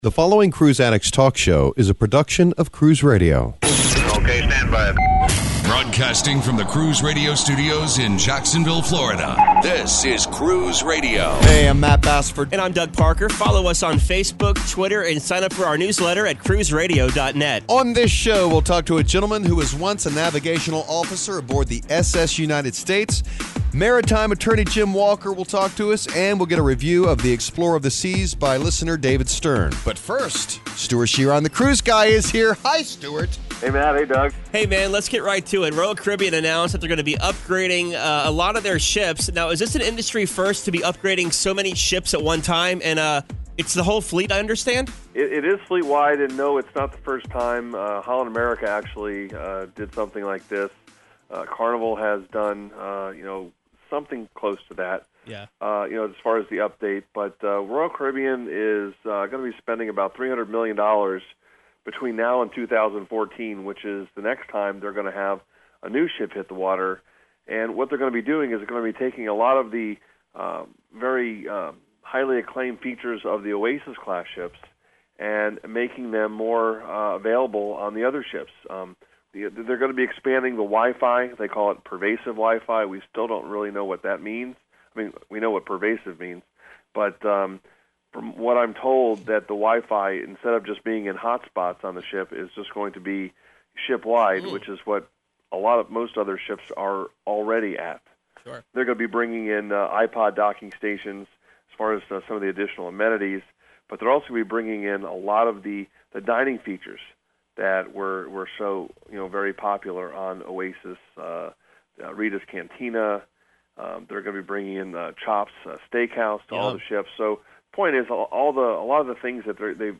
The following Cruise Addicts Talk Show is a production of Cruise Radio. Okay, stand by. Broadcasting from the Cruise Radio studios in Jacksonville, Florida. This is Cruise Radio. Hey, I'm Matt Bassford. And I'm Doug Parker. Follow us on Facebook, Twitter, and sign up for our newsletter at cruiseradio.net. On this show, we'll talk to a gentleman who was once a navigational officer aboard the SS United States. Maritime attorney Jim Walker will talk to us, and we'll get a review of The Explorer of the Seas by listener David Stern. But first, Stuart Sheeran, the cruise guy, is here. Hi, Stuart. Hey, Matt. Hey, Doug. Hey, man, let's get right to it. Royal Caribbean announced that they're going to be upgrading a lot of their ships. Now, is this an industry first to be upgrading so many ships at one time? And it's the whole fleet, I understand? It is fleet-wide, and no, it's not the first time. Holland America actually did something like this. Carnival has done, something close to that. Yeah. As far as the update. But Royal Caribbean is going to be spending about $300 million between now and 2014, which is the next time they're going to have a new ship hit the water. And what they're going to be doing is they're going to be taking a lot of the very highly acclaimed features of the Oasis-class ships and making them more available on the other ships. They're going to be expanding the Wi-Fi. They call it pervasive Wi-Fi. We still don't really know what that means. I mean, we know what pervasive means, but from what I'm told, that the Wi-Fi, instead of just being in hotspots on the ship, is just going to be ship-wide, which is what most other ships are already at. Sure. They're going to be bringing in iPod docking stations as far as some of the additional amenities, but they're also going to be bringing in a lot of the dining features that were so very popular on Oasis, Rita's Cantina. They're going to be bringing in Chops Steakhouse to all the ships. So the point is, a lot of the things that they've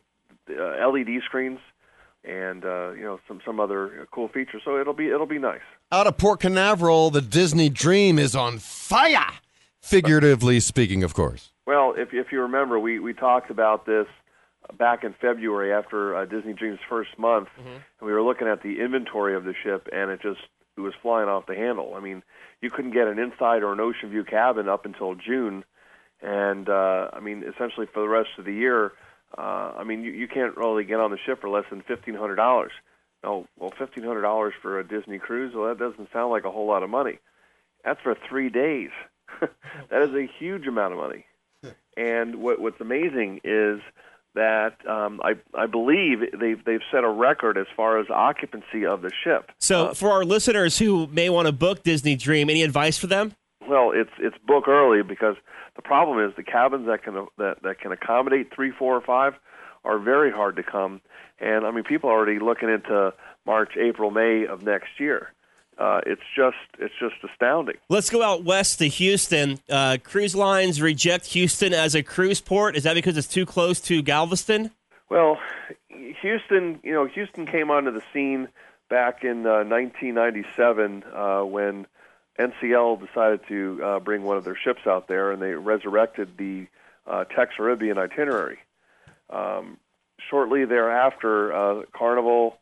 LED screens and some other cool features. So it'll be nice. Out of Port Canaveral, the Disney Dream is on fire, figuratively speaking, of course. Well, if you remember, we talked about this back in February after Disney Dream's first month, and we were looking at the inventory of the ship, and it was flying off the handle. I mean, you couldn't get an inside or an ocean view cabin up until June, and essentially for the rest of the year, you can't really get on the ship for less than $1,500. Oh, well, $1,500 for a Disney cruise, well, that doesn't sound like a whole lot of money. That's for 3 days. That is a huge amount of money. And what's amazing is that I believe they've set a record as far as occupancy of the ship. So for our listeners who may want to book Disney Dream, any advice for them? Well, it's book early, because the problem is the cabins that can accommodate 3, 4, or 5 are very hard to come. And people are already looking into March, April, May of next year. It's just astounding. Let's go out west to Houston. Cruise lines reject Houston as a cruise port. Is that because it's too close to Galveston? Well, Houston came onto the scene back in 1997 when NCL decided to bring one of their ships out there, and they resurrected the Tex Caribbean itinerary. Shortly thereafter, Carnival,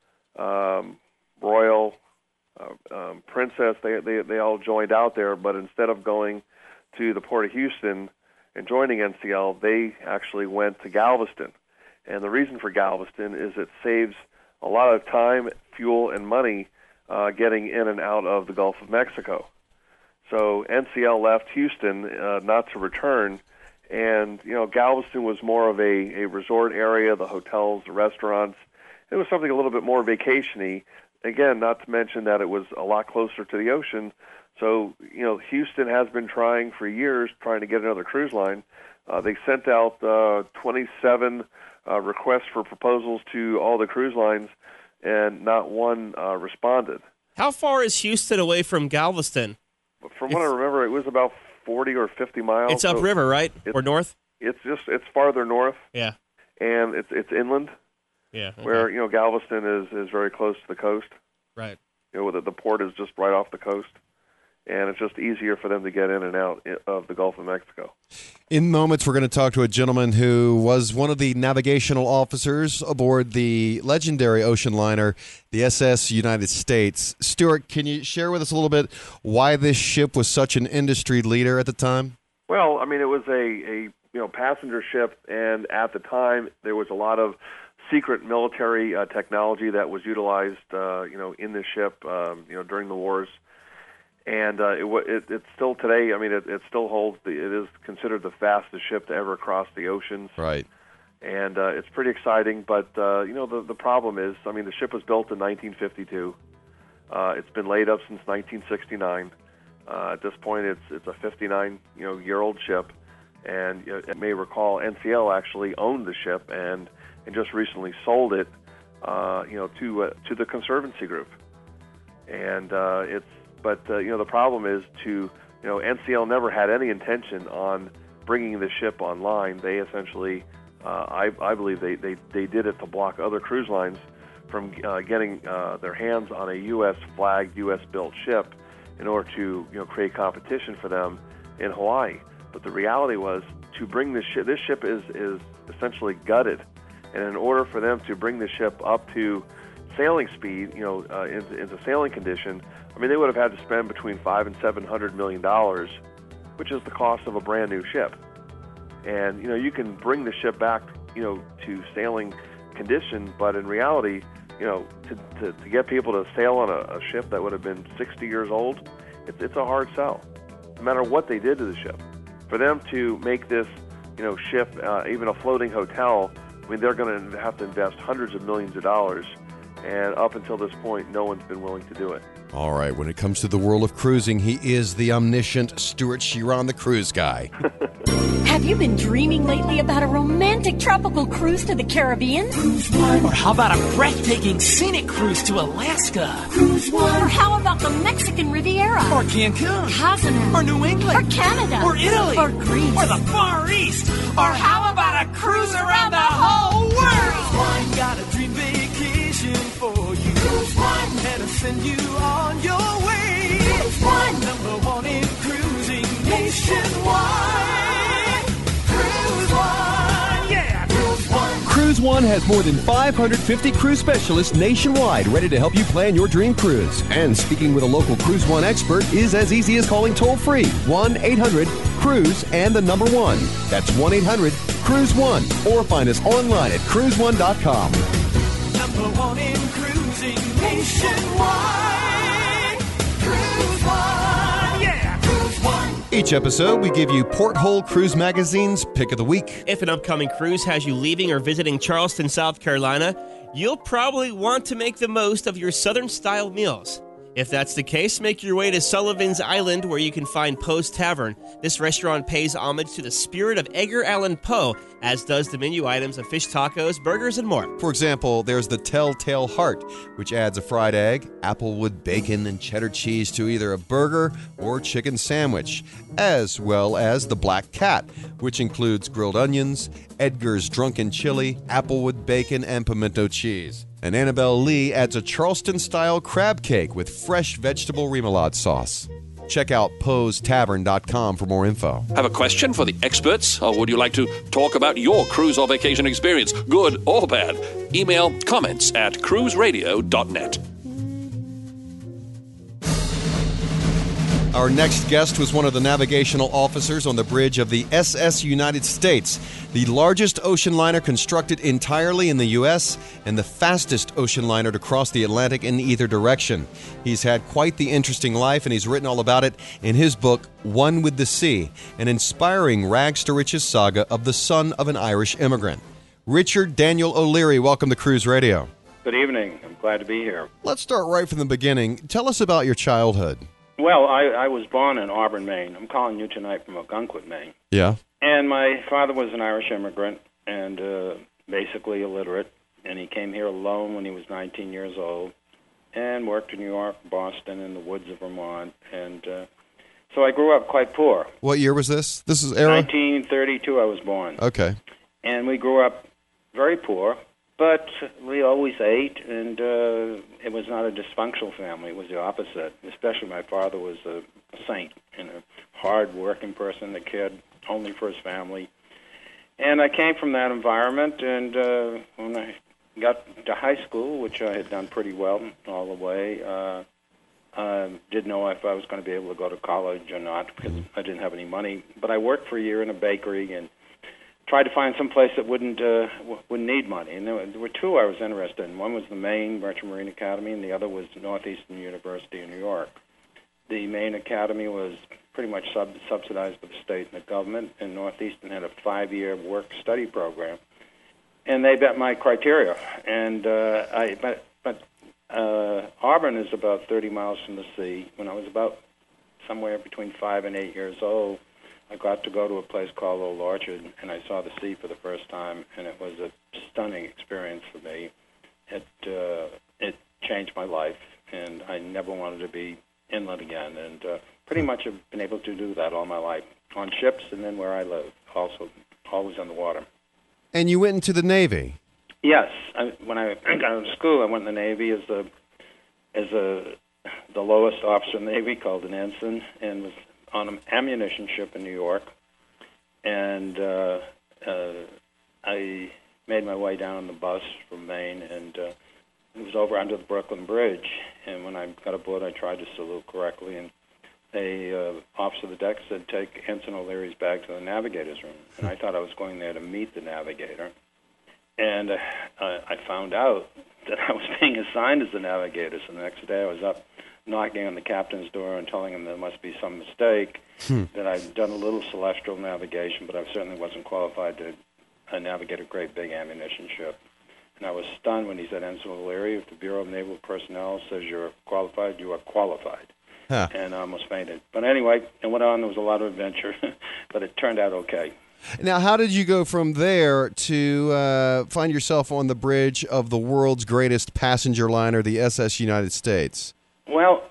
Royal, Princess, they all joined out there, but instead of going to the Port of Houston and joining NCL, they actually went to Galveston. And the reason for Galveston is it saves a lot of time, fuel, and money getting in and out of the Gulf of Mexico. So NCL left Houston not to return, and Galveston was more of a resort area, the hotels, the restaurants. It was something a little bit more vacation-y. Again, not to mention that it was a lot closer to the ocean. So, Houston has been trying for years, trying to get another cruise line. They sent out 27 requests for proposals to all the cruise lines, and not one responded. How far is Houston away from Galveston? From what I remember, it was about 40 or 50 miles. It's upriver, right? Or north? It's farther north. Yeah. And it's inland. Yeah. Okay. Where Galveston is very close to the coast. Right. The port is just right off the coast, and it's just easier for them to get in and out of the Gulf of Mexico. In moments, we're going to talk to a gentleman who was one of the navigational officers aboard the legendary ocean liner, the SS United States. Stuart, can you share with us a little bit why this ship was such an industry leader at the time? Well, it was a passenger ship, and at the time there was a lot of secret military technology that was utilized, in the ship, during the wars. And it's still today. I mean, it still holds. It is considered the fastest ship to ever cross the oceans. Right. And it's pretty exciting. But the problem is, I mean, the ship was built in 1952. It's been laid up since 1969. At this point, it's a 59 year old ship. And you may recall, NCL actually owned the ship and just recently sold it, to the Conservancy Group. And the problem is NCL never had any intention on bringing the ship online. They essentially, I believe they did it to block other cruise lines from getting their hands on a U.S. flagged, U.S. built ship in order to create competition for them in Hawaii. But the reality was, to bring this ship is essentially gutted, and in order for them to bring the ship up to sailing speed, into sailing condition, I mean, they would have had to spend between $500 and $700 million, which is the cost of a brand new ship. And you can bring the ship back, to sailing condition, but in reality, to get people to sail on a ship that would have been 60 years old, it's a hard sell, no matter what they did to the ship. For them to make this, ship even a floating hotel, I mean, they're going to have to invest hundreds of millions of dollars, and up until this point, no one's been willing to do it. All right, when it comes to the world of cruising, he is the omniscient Stuart Chiron, the cruise guy. Have you been dreaming lately about a romantic tropical cruise to the Caribbean? Cruise One. Or how about a breathtaking scenic cruise to Alaska? Cruise One. Or how about the Mexican Riviera? Or Cancun? Cozumel. Or New England? Or Canada? Or Italy? Or Greece? Or the Far East? Or how about a cruise around the whole world? Cruise One. Got a dream vacation for you. Cruise One. And I'll send you on your way. Cruise One. #1 in cruising nationwide. Cruise One. Yeah, Cruise One. Cruise One has more than 550 cruise specialists nationwide ready to help you plan your dream cruise. And speaking with a local Cruise One expert is as easy as calling toll-free 1-800-CRUISE and the number 1. That's 1-800-CRUISE-1. Or find us online at cruise1.com. #1 in cruising nationwide. Cruise One. Yeah, Cruise One. Each episode, we give you Porthole Cruise Magazine's Pick of the Week. If an upcoming cruise has you leaving or visiting Charleston, South Carolina, you'll probably want to make the most of your Southern-style meals. If that's the case, make your way to Sullivan's Island, where you can find Poe's Tavern. This restaurant pays homage to the spirit of Edgar Allan Poe, as does the menu items of fish tacos, burgers, and more. For example, there's the Telltale Heart, which adds a fried egg, applewood bacon, and cheddar cheese to either a burger or chicken sandwich, as well as the Black Cat, which includes grilled onions, Edgar's drunken chili, applewood bacon, and pimento cheese. And Annabelle Lee adds a Charleston-style crab cake with fresh vegetable remoulade sauce. Check out Poe'sTavern.com for more info. Have a question for the experts, or would you like to talk about your cruise or vacation experience, good or bad? Email comments@cruiseradio.net. Our next guest was one of the navigational officers on the bridge of the SS United States, the largest ocean liner constructed entirely in the U.S. and the fastest ocean liner to cross the Atlantic in either direction. He's had quite the interesting life, and he's written all about it in his book, One with the Sea, an inspiring rags-to-riches saga of the son of an Irish immigrant. Richard Daniel O'Leary, welcome to Cruise Radio. Good evening. I'm glad to be here. Let's start right from the beginning. Tell us about your childhood. Well, I was born in Auburn, Maine. I'm calling you tonight from Ogunquit, Maine. Yeah. And my father was an Irish immigrant and basically illiterate. And he came here alone when he was 19 years old and worked in New York, Boston, in the woods of Vermont. And so I grew up quite poor. What year was this? This is era? 1932 I was born. Okay. And we grew up very poor. But we always ate, and it was not a dysfunctional family. It was the opposite. Especially my father was a saint and a hard-working person that cared only for his family. And I came from that environment, and when I got to high school, which I had done pretty well all the way, I didn't know if I was going to be able to go to college or not because I didn't have any money. But I worked for a year in a bakery, and tried to find some place that wouldn't need money. And there were two I was interested in. One was the Maine Merchant Marine Academy, and the other was Northeastern University in New York. The Maine Academy was pretty much subsidized by the state and the government, and Northeastern had a 5-year work-study program. And they met my criteria. And Auburn is about 30 miles from the sea. When I was about somewhere between 5 and 8 years old, I got to go to a place called Old Orchard, and I saw the sea for the first time, and it was a stunning experience for me. It changed my life, and I never wanted to be inland again, and pretty much have been able to do that all my life, on ships and then where I live, also always on the water. And you went into the Navy? Yes. When I got out of school, I went in the Navy as the lowest officer in the Navy, called an ensign, and was on an ammunition ship in New York. And I made my way down on the bus from Maine, and it was over under the Brooklyn Bridge. And when I got aboard, I tried to salute correctly, and the officer of the deck said, "Take Ensign O'Leary's bag to the navigator's room." And I thought I was going there to meet the navigator. And I found out that I was being assigned as the navigator. So the next day I was up knocking on the captain's door and telling him there must be some mistake, that I'd done a little celestial navigation, but I certainly wasn't qualified to navigate a great big ammunition ship. And I was stunned when he said, "Ensign O'Leary, if the Bureau of Naval Personnel says you're qualified, you are qualified." Huh. And I almost fainted. But anyway, it went on. There was a lot of adventure, but it turned out okay. Now, how did you go from there to find yourself on the bridge of the world's greatest passenger liner, the SS United States? Well,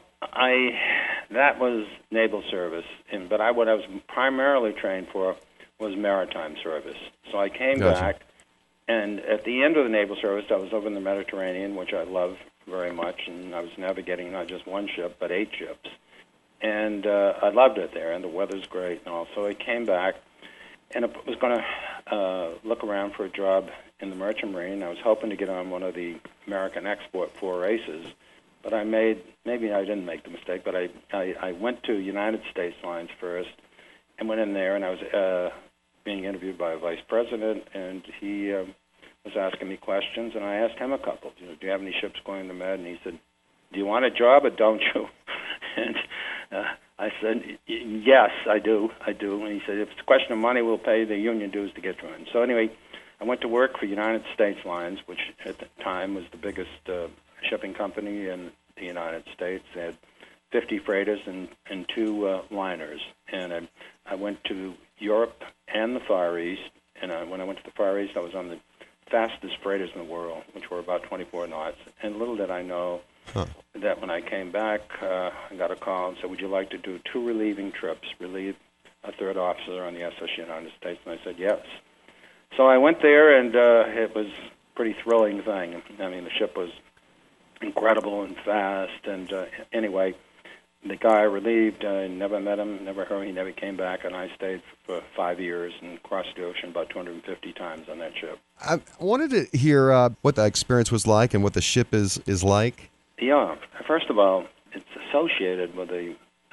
that was naval service, but what I was primarily trained for was maritime service. So I came back, and at the end of the naval service, I was over in the Mediterranean, which I love very much, and I was navigating not just one ship, but 8 ships. And I loved it there, and the weather's great and all. So I came back, and I was going to look around for a job in the Merchant Marine. I was hoping to get on one of the American Export 4 races, but maybe I didn't make the mistake, but I went to United States Lines first and went in there, and I was being interviewed by a vice president, and he was asking me questions, and I asked him a couple. Do you have any ships going to Med? And he said, "Do you want a job or don't you?" And I said, "Yes, I do. And he said, "If it's a question of money, we'll pay the union dues to get you in." So anyway, I went to work for United States Lines, which at the time was the biggest shipping company in the United States. They had 50 freighters and 2 liners. And I went to Europe and the Far East. And when I went to the Far East, I was on the fastest freighters in the world, which were about 24 knots. And little did I know that when I came back, I got a call and said, "Would you like to do 2 relieving trips, relieve a 3rd officer on the SS United States?" And I said, "Yes." So I went there, and it was a pretty thrilling thing. I mean, the ship was incredible and fast. And anyway, the guy I relieved, I never met him, never heard him. He never came back, and I stayed for 5 years and crossed the ocean about 250 times on that ship. I wanted to hear what the experience was like and what the ship is like. Yeah. First of all, it's associated with a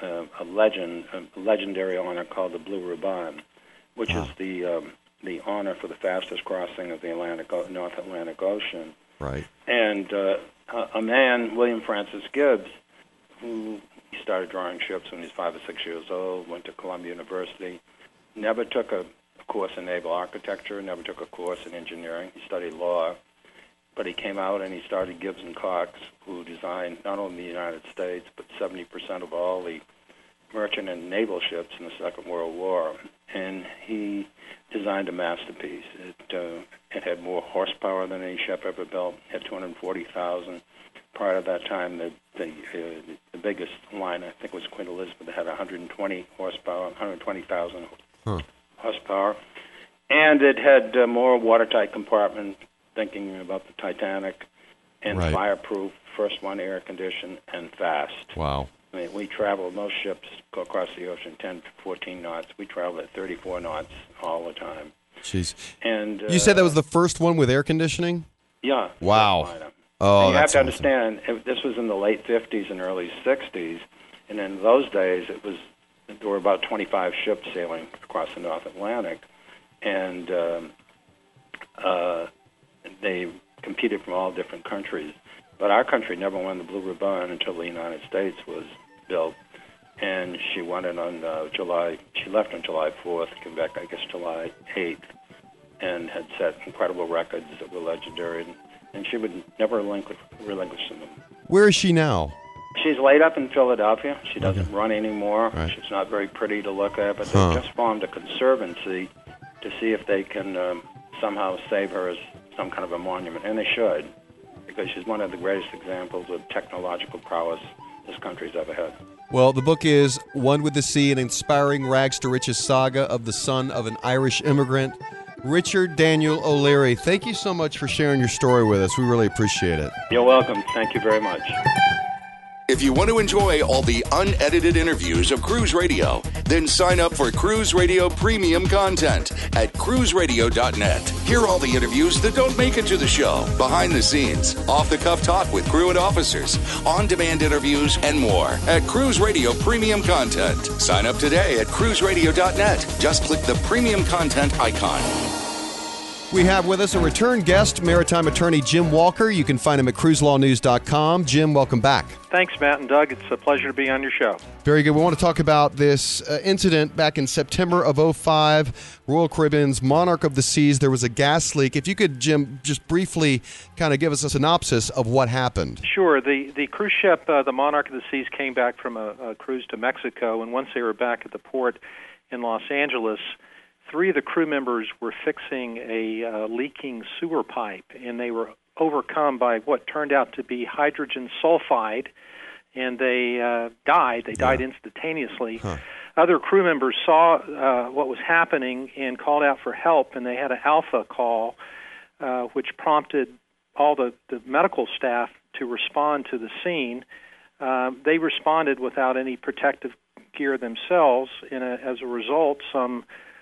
legendary honor called the Blue Ribbon, which is the honor for the fastest crossing of the North Atlantic Ocean. Right. And a man, William Francis Gibbs, who started drawing ships when he was 5 or 6 years old, went to Columbia University, never took a course in naval architecture, never took a course in engineering. He studied law, but he came out and he started Gibbs and Cox, who designed not only the United States, but 70% of all the merchant and naval ships in the Second World War. And he designed a masterpiece. It had more horsepower than any ship ever built. It had 240,000. Prior to that time, the biggest line, I think, was Queen Elizabeth. It had 120 horsepower, 120,000 horsepower. And it had more watertight compartments, thinking about the Titanic, and fireproof, first one air-conditioned, and fast. Wow. I mean, we traveled, most ships go across the ocean 10 to 14 knots. We traveled at 34 knots all the time. Jeez. And you said that was the first one with air conditioning? Yeah. Wow. Oh, and you have to understand, this was in the late 50s and early 60s, and in those days there were about 25 ships sailing across the North Atlantic, and they competed from all different countries. But our country never won the Blue Ribbon until the United States was built, and she won it on she left on July 4th, came back, I guess, July 8th, and had set incredible records that were legendary, and she would never relinquish them. Where is she now? She's laid up in Philadelphia. She doesn't run anymore. Right. She's not very pretty to look at, but they just formed a conservancy to see if they can somehow save her as some kind of a monument, and they should, because she's one of the greatest examples of technological prowess this country's ever had. Well, the book is One with the Sea, an inspiring rags-to-riches saga of the son of an Irish immigrant. Richard Daniel O'Leary, thank you so much for sharing your story with us. We really appreciate it. You're welcome. Thank you very much. If you want to enjoy all the unedited interviews of Cruise Radio, then sign up for Cruise Radio Premium content at cruiseradio.net. Hear all the interviews that don't make it to the show, behind the scenes, off-the-cuff talk with crew and officers, on-demand interviews, and more at Cruise Radio Premium content. Sign up today at cruiseradio.net. Just click the Premium content icon. We have with us a return guest, maritime attorney Jim Walker. You can find him at cruiselawnews.com. Jim, welcome back. Thanks, Matt and Doug. It's a pleasure to be on your show. Very good. We want to talk about this incident back in September of 2005, Royal Caribbean's Monarch of the Seas. There was a gas leak. If you could, Jim, just briefly kind of give us a synopsis of what happened. Sure. The cruise ship, the Monarch of the Seas, came back from a cruise to Mexico, and once they were back at the port in Los Angeles, 3 of the crew members were fixing a leaking sewer pipe, and they were overcome by what turned out to be hydrogen sulfide, and they died. They died instantaneously. Other crew members saw what was happening and called out for help, and they had an alpha call, which prompted all the medical staff to respond to the scene. They responded without any protective gear themselves, and as a result, some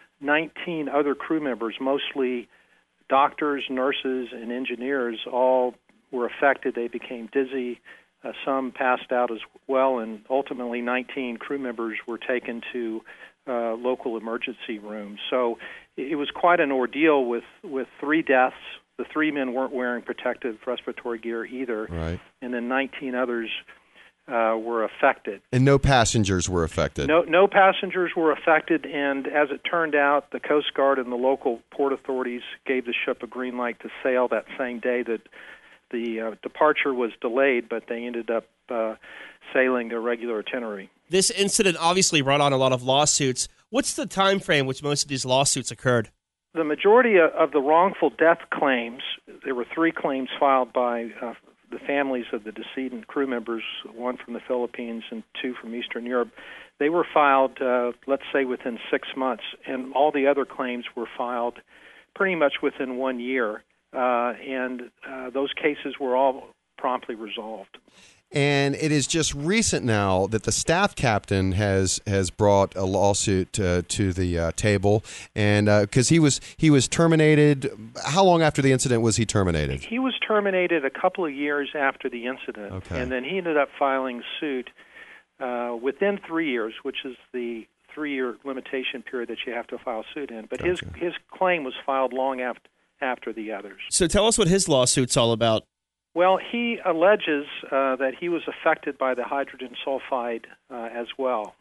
19 other crew members, mostly doctors, nurses, and engineers, all were affected. They became dizzy. Some passed out as well, and ultimately 19 crew members were taken to local emergency rooms. So it was quite an ordeal with 3 deaths. The 3 men weren't wearing protective respiratory gear either, right. And then 19 others were affected. And no passengers were affected? No passengers were affected, and as it turned out, the Coast Guard and the local port authorities gave the ship a green light to sail that same day. That the departure was delayed, but they ended up sailing their regular itinerary. This incident obviously brought on a lot of lawsuits. What's the time frame which most of these lawsuits occurred? The majority of the wrongful death claims, there were 3 claims filed by the families of the decedent crew members, 1 from the Philippines and 2 from Eastern Europe. They were filed, let's say, within 6 months, and all the other claims were filed pretty much within 1 year, and those cases were all promptly resolved. And it is just recent now that the staff captain has brought a lawsuit to the table, and because he was terminated. How long after the incident was he terminated? He was terminated a couple of years after the incident, and then he ended up filing suit within 3 years, which is the 3-year limitation period that you have to file suit in. But his claim was filed long after the others. So tell us what his lawsuit's all about. Well, he alleges that he was affected by the hydrogen sulfide as well.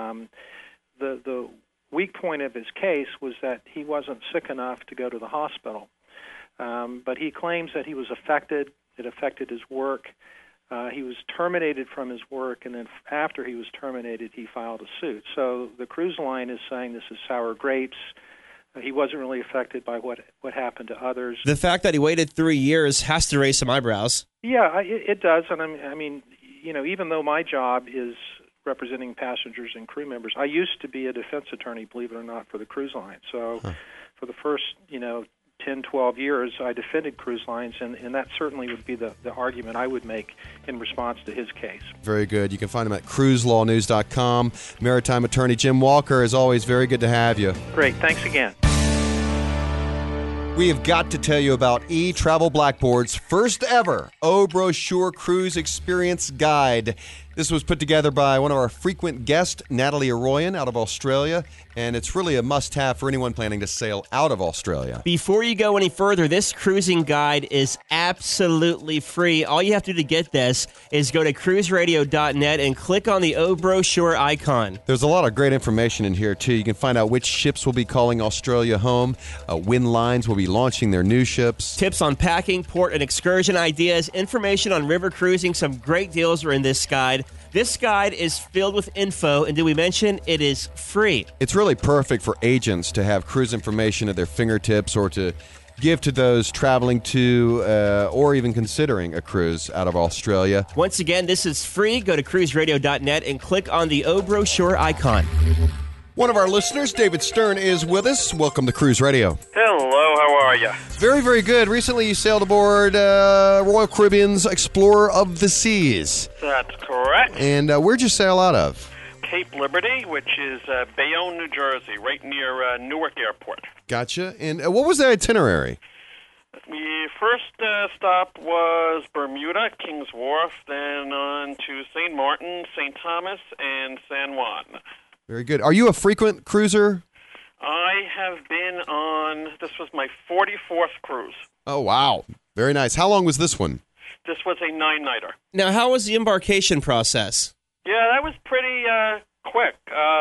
The weak point of his case was that he wasn't sick enough to go to the hospital. But he claims that he was affected. It affected his work. He was terminated from his work, and then after he was terminated, he filed a suit. So the cruise line is saying this is sour grapes. He wasn't really affected by what happened to others. The fact that he waited 3 years has to raise some eyebrows. Yeah, it does. And I mean, you know, even though my job is representing passengers and crew members, I used to be a defense attorney, believe it or not, for the cruise line. So for the first, 10, 12 years, I defended cruise lines, and that certainly would be the argument I would make in response to his case. Very good. You can find him at cruiselawnews.com. Maritime attorney Jim Walker, as always, very good to have you. Great. Thanks again. We have got to tell you about eTravel Blackboard's first ever O Brochure Cruise Experience Guide. This was put together by one of our frequent guests, Natalie Arroyan, out of Australia, and it's really a must-have for anyone planning to sail out of Australia. Before you go any further, this cruising guide is absolutely free. All you have to do to get this is go to cruiseradio.net and click on the O brochure icon. There's a lot of great information in here, too. You can find out which ships will be calling Australia home, when lines will be launching their new ships. Tips on packing, port, and excursion ideas, information on river cruising. Some great deals are in this guide. This guide is filled with info, and did we mention it is free? It's really perfect for agents to have cruise information at their fingertips or to give to those traveling to or even considering a cruise out of Australia. Once again, this is free. Go to cruiseradio.net and click on the O brochure icon. One of our listeners, David Stern, is with us. Welcome to Cruise Radio. Hello, how are you? Very, very good. Recently you sailed aboard Royal Caribbean's Explorer of the Seas. That's correct. And where'd you sail out of? Cape Liberty, which is Bayonne, New Jersey, right near Newark Airport. Gotcha. And what was the itinerary? The first stop was Bermuda, Kings Wharf, then on to St. Martin, St. Thomas, and San Juan. Very good. Are you a frequent cruiser? I have been on, this was my 44th cruise. Oh, wow. Very nice. How long was this one? This was a 9-nighter. Now, how was the embarkation process? Yeah, that was pretty quick.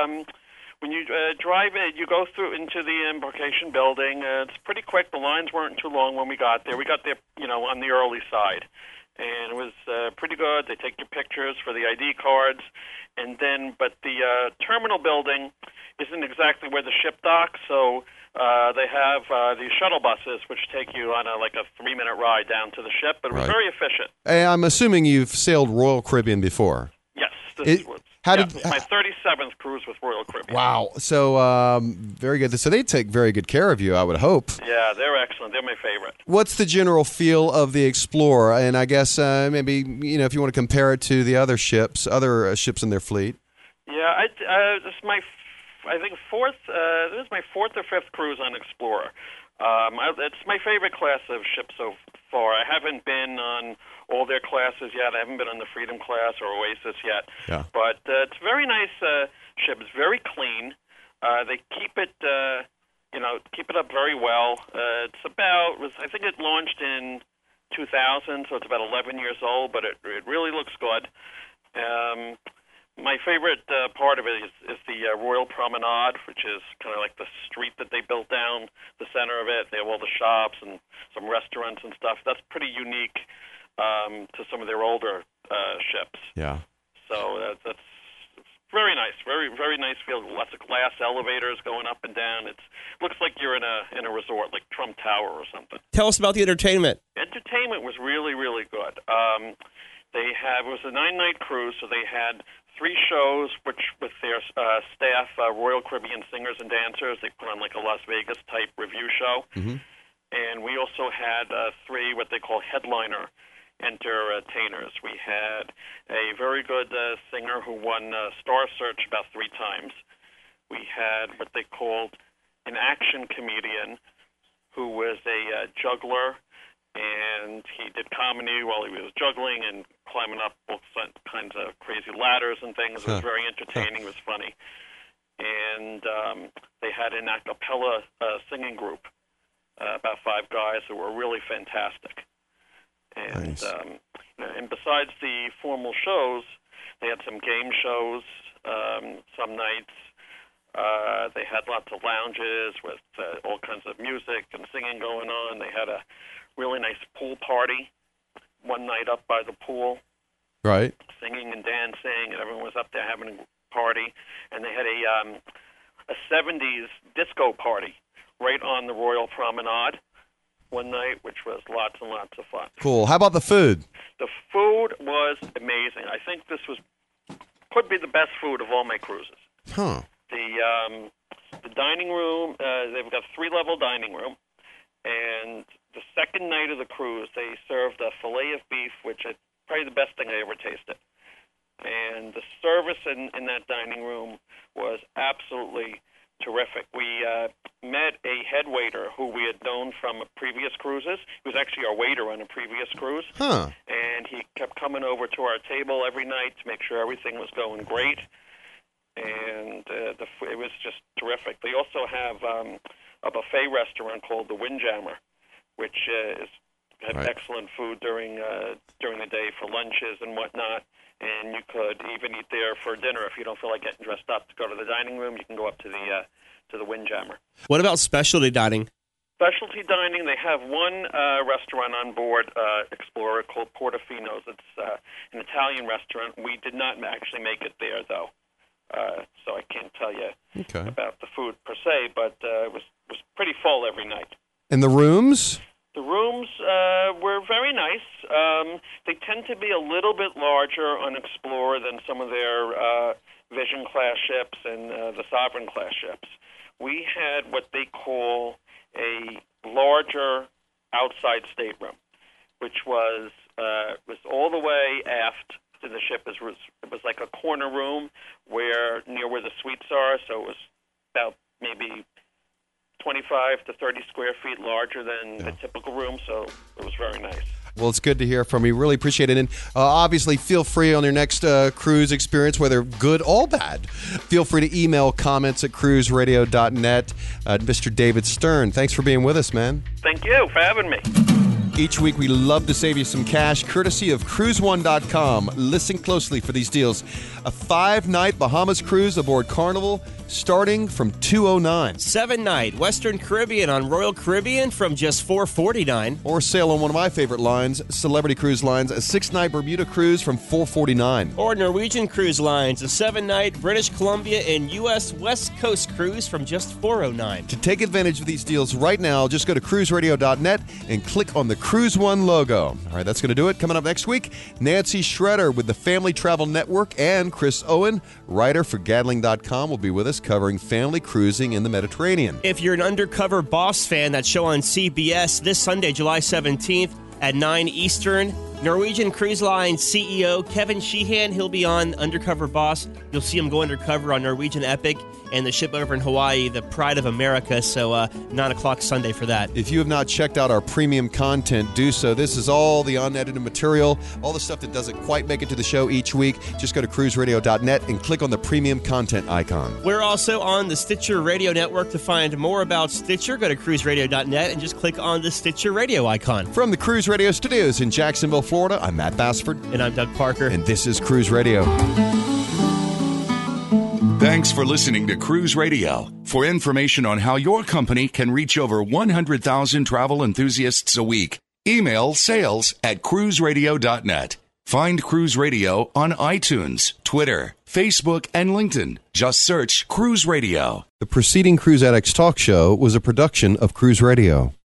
When you drive it, you go through into the embarkation building. It's pretty quick. The lines weren't too long when we got there. We got there, on the early side. And it was pretty good. They take your pictures for the ID cards. And then, but the terminal building isn't exactly where the ship docks, so they have these shuttle buses which take you on a 3-minute ride down to the ship, but it was very efficient. Hey, I'm assuming you've sailed Royal Caribbean before. Yes, this was my 37th cruise with Royal Caribbean. Wow. So, very good. So they take very good care of you, I would hope. Yeah, they're excellent. They're my favorite. What's the general feel of the Explorer? And I guess maybe, if you want to compare it to the other ships in their fleet. Yeah, this is my, I think, this is my fourth or fifth cruise on Explorer. It's my favorite class of ship so far. I haven't been on all their classes yet. I haven't been on the Freedom class or Oasis yet. Yeah. But it's a very nice ship. It's very clean. They keep it, keep it up very well. I think it launched in 2000, so it's about 11 years old, but it really looks good. My favorite part of it is the Royal Promenade, which is kind of like the street that they built down the center of it. They have all the shops and some restaurants and stuff. That's pretty unique to some of their older ships. Yeah. So it's very nice, very very nice feel. Lots of glass elevators going up and down. It looks like you're in a resort, like Trump Tower or something. Tell us about the entertainment. Entertainment was really really good. It was a 9-night cruise, so they had 3 shows, which with their staff, Royal Caribbean singers and dancers, they put on like a Las Vegas type review show. Mm-hmm. And we also had 3 what they call headliner entertainers. We had a very good singer who won Star Search about 3 times. We had what they called an action comedian who was a juggler, and he did comedy while he was juggling and climbing up all kinds of crazy ladders and things. It was very entertaining. It was funny. And they had an a cappella singing group, about 5 guys who were really fantastic. And nice. And besides the formal shows, they had some game shows some nights. They had lots of lounges with all kinds of music and singing going on. They had a really nice pool party one night up by the pool. Right. Singing and dancing, and everyone was up there having a party. And they had a 70s disco party right on the Royal Promenade one night, which was lots and lots of fun. Cool. How about the food? The food was amazing. I think this could be the best food of all my cruises. Huh. The dining room, they've got a 3-level dining room, and the second night of the cruise, they served a fillet of beef, which is probably the best thing I ever tasted. And the service in that dining room was absolutely terrific. We met a head waiter who we had known from previous cruises. He was actually our waiter on a previous cruise. Huh. and he kept coming over to our table every night to make sure everything was going great. And it was just terrific. They also have a buffet restaurant called the Windjammer, which had excellent food during the day for lunches and whatnot. And you could even eat there for dinner if you don't feel like getting dressed up to go to the dining room. You can go up to the Windjammer. What about specialty dining? Specialty dining, they have one restaurant on board Explorer called Portofino's. It's an Italian restaurant. We did not actually make it there, though. So I can't tell you about the food per se, but it was pretty full every night. And the rooms? The rooms were very nice. They tend to be a little bit larger on Explorer than some of their Vision class ships and the Sovereign class ships. We had what they call a larger outside stateroom, which was all the way aft to the ship. It was like a corner room near where the suites are, so it was about maybe 25 to 30 square feet larger than the typical room, so it was very nice. Well, it's good to hear from you. Really appreciate it. And obviously, feel free on your next cruise experience, whether good or bad. Feel free to email comments at cruiseradio.net. Mr. David Stern, thanks for being with us, man. Thank you for having me. Each week, we love to save you some cash, courtesy of CruiseOne.com. Listen closely for these deals. A 5-night Bahamas cruise aboard Carnival, starting from $209. 7-night Western Caribbean on Royal Caribbean from just $449. Or sail on one of my favorite lines, Celebrity Cruise Lines, a 6-night Bermuda cruise from $449. Or Norwegian Cruise Lines, a 7-night British Columbia and U.S. West Coast cruise from just $409. To take advantage of these deals right now, just go to cruiseradio.net and click on the Cruise One logo. All right, that's going to do it. Coming up next week, Nancy Schroeder with the Family Travel Network and Chris Owen, writer for Gatling.com, will be with us covering family cruising in the Mediterranean. If you're an Undercover Boss fan, that show on CBS this Sunday, July 17th at 9 Eastern. Norwegian Cruise Line CEO Kevin Sheehan, he'll be on Undercover Boss. You'll see him go undercover on Norwegian Epic and the ship over in Hawaii, the Pride of America. So 9 o'clock Sunday for that. If you have not checked out our premium content, do so. This is all the unedited material, all the stuff that doesn't quite make it to the show each week. Just go to cruiseradio.net and click on the premium content icon. We're also on the Stitcher Radio Network. To find more about Stitcher, go to cruiseradio.net and just click on the Stitcher Radio icon. From the Cruise Radio Studios in Jacksonville, Florida, I'm Matt Bassford. And I'm Doug Parker. And this is Cruise Radio. Thanks for listening to Cruise Radio. For information on how your company can reach over 100,000 travel enthusiasts a week, email sales@cruiseradio.net. Find Cruise Radio on iTunes, Twitter, Facebook, and LinkedIn. Just search Cruise Radio. The preceding Cruise Addicts Talk Show was a production of Cruise Radio.